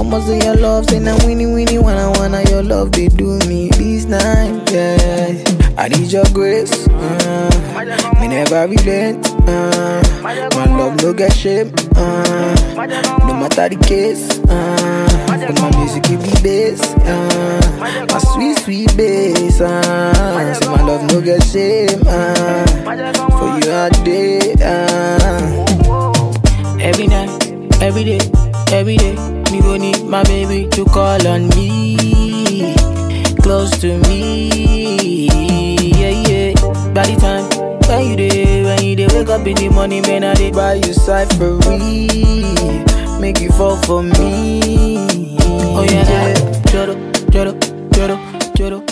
Almost in your love, say na winnie wanna your love they do me this night, yeah. I need your grace, me never relent, my love no get shame, no matter the case, but my music give me bass, my sweet bass, say my love no get shame, for you all day, Every night, every day, me gon' need my baby to call on me, close to me, yeah. By the time when you dey wake up in the morning, man, I dey buy you cyphery, make you fall for me. Oh yeah, Joro,